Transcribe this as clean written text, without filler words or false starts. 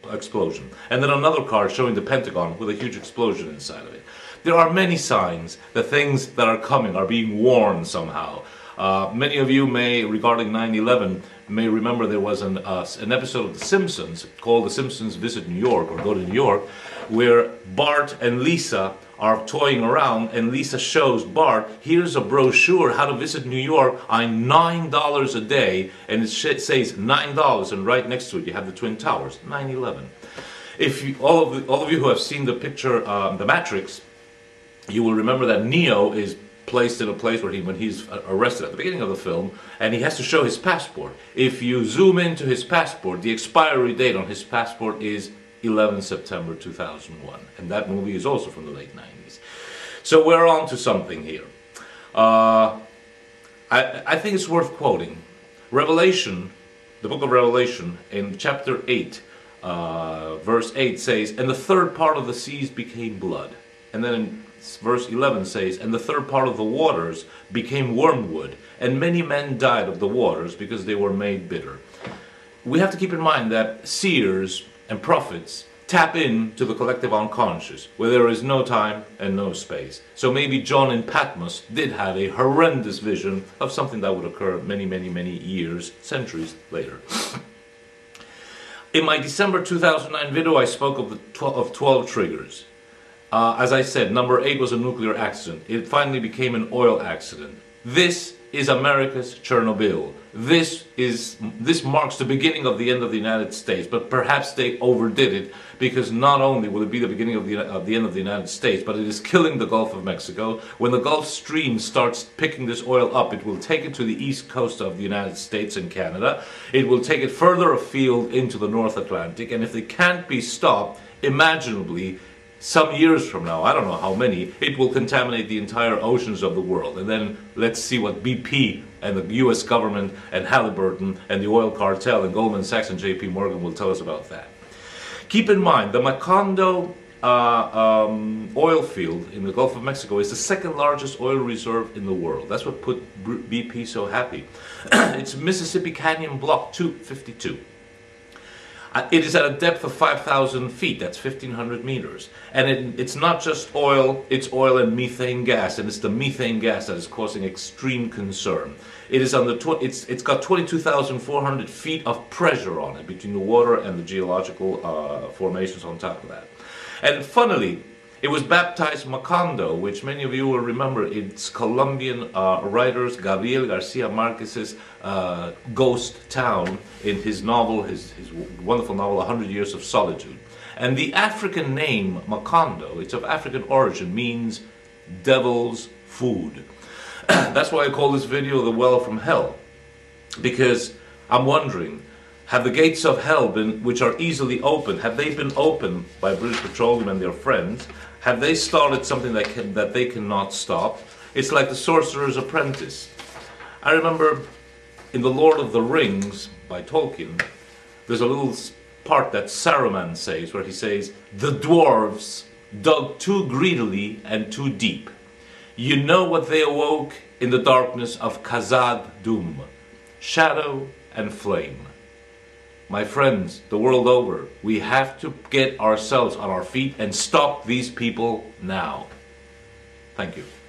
explosion. And then another card showing the Pentagon with a huge explosion inside of it. There are many signs that things that are coming are being warned somehow. Many of you may, regarding 9/11, may remember there was an episode of The Simpsons called The Simpsons Visit New York, or Go to New York, where Bart and Lisa are toying around, and Lisa shows Bart, here's a brochure how to visit New York on $9 a day, and it says $9, and right next to it you have the Twin Towers, 9/11. If you, all of you who have seen the picture, The Matrix, you will remember that Neo is placed in a place where when he's arrested at the beginning of the film, and he has to show his passport. If you zoom into his passport, the expiry date on his passport is 11 September 2001, and that movie is also from the late 90s. So we're on to something here. I think it's worth quoting. Revelation, the book of Revelation, in chapter 8, verse 8 says, "And the third part of the seas became blood." And then in verse 11 says, "And the third part of the waters became wormwood, and many men died of the waters because they were made bitter." We have to keep in mind that seers and prophets tap into the collective unconscious, where there is no time and no space. So maybe John in Patmos did have a horrendous vision of something that would occur many, many, many years, centuries later. In my December 2009 video, I spoke of 12 triggers. As I said, number 8 was a nuclear accident. It finally became an oil accident. This is America's Chernobyl. This marks the beginning of the end of the United States, but perhaps they overdid it, because not only will it be the beginning of the end of the United States, but it is killing the Gulf of Mexico. When the Gulf Stream starts picking this oil up, it will take it to the east coast of the United States and Canada. It will take it further afield into the North Atlantic, and if they can't be stopped, imaginably, some years from now, I don't know how many, it will contaminate the entire oceans of the world. And then let's see what BP and the US government and Halliburton and the oil cartel and Goldman Sachs and JP Morgan will tell us about that. Keep in mind, the Macondo oil field in the Gulf of Mexico is the second largest oil reserve in the world. That's what put BP so happy. It's Mississippi Canyon Block 252. It is at a depth of 5,000 feet, that's 1,500 meters. And it's not just oil, it's oil and methane gas, and it's the methane gas that is causing extreme concern. It is on it's got 22,400 feet of pressure on it, between the water and the geological formations on top of that. And funnily, it was baptized Macondo, which many of you will remember. It's Colombian writers Gabriel Garcia Marquez's ghost town in his novel, his wonderful novel, 100 Years of Solitude. And the African name Macondo, it's of African origin, means devil's food. That's why I call this video The Well from Hell, because I'm wondering, have the gates of hell been, which are easily opened, have they been opened by British Petroleum and their friends? Have they started something that they cannot stop? It's like the Sorcerer's Apprentice. I remember in The Lord of the Rings by Tolkien, there's a little part that Saruman says, where he says, "The dwarves dug too greedily and too deep. You know what they awoke in the darkness of Khazad-dûm, shadow and flame." My friends, the world over, we have to get ourselves on our feet and stop these people now. Thank you.